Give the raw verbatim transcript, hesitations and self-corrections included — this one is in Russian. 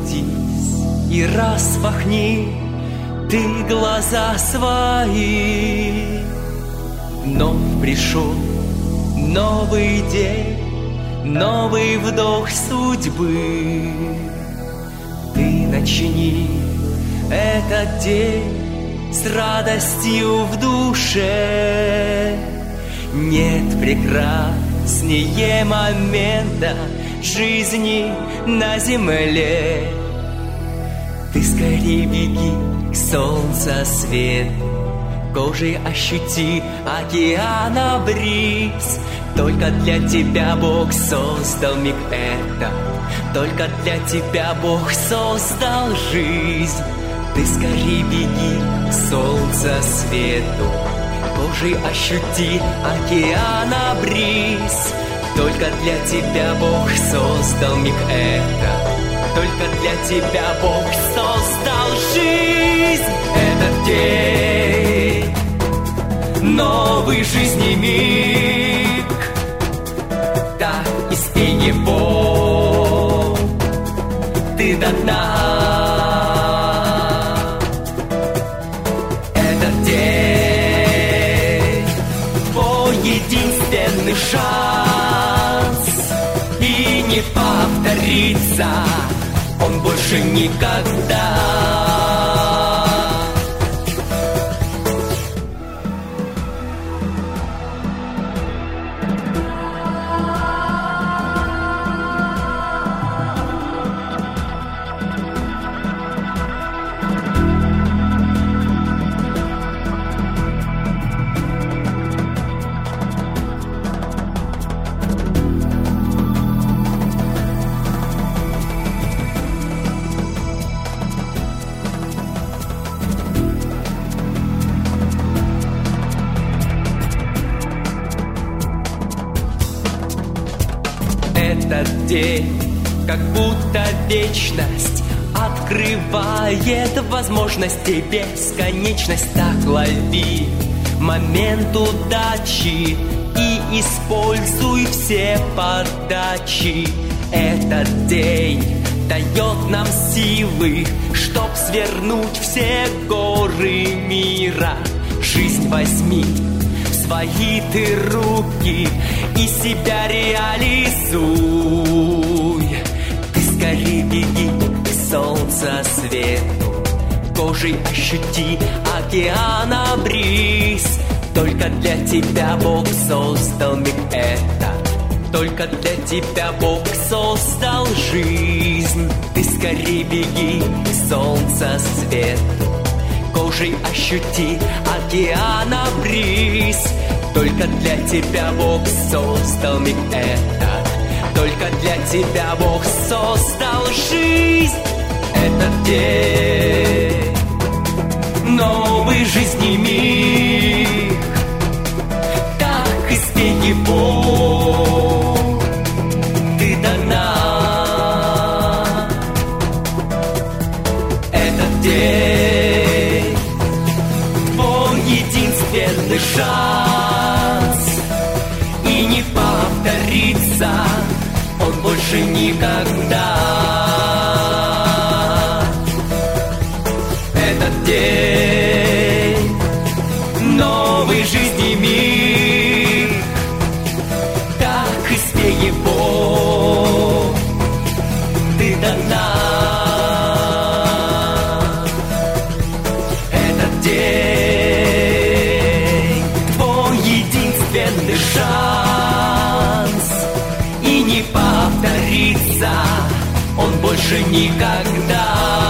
Оглядись и распахни ты глаза свои. Вновь пришел новый день, новый вдох судьбы. Ты начни этот день с радостью в душе. Нет прекраснее момента жизни на земле. Ты скорее беги к солнцу свету, кожей ощути океана бриз. Только для тебя Бог создал миг этот, только для тебя Бог создал жизнь. Ты скорее беги к солнцу свету, кожей ощути океана бриз. Только для тебя Бог создал миг этот, только для тебя Бог создал жизнь. Этот день, новый жизни миг, так испей его ты до дна. Этот день, твой единственный шанс, и не повторится он больше никогда. Этот день, как будто вечность, открывает возможности бесконечность. Так лови момент удачи и используй все подачи. Этот день дает нам силы, чтоб свернуть все горы мира. Жизнь возьми в свои ты руки и себя реализуй. Ты скорее беги к солнцу свету, кожей ощути океана бриз. Только для тебя Бог создал миг этот, только для тебя Бог создал жизнь. Ты скорее беги к солнцу свету, кожей ощути океана бриз. Только для тебя Бог создал миг этот, только для тебя Бог создал жизнь. Этот день, новый жизни миг, так испей его ты до дна. Этот день, твой единственный шанс, и не повторится он больше никогда. Этот день, новый жизни миг, так испей его ты до дна. Этот день, твой единственный шанс, и не повторится он больше никогда.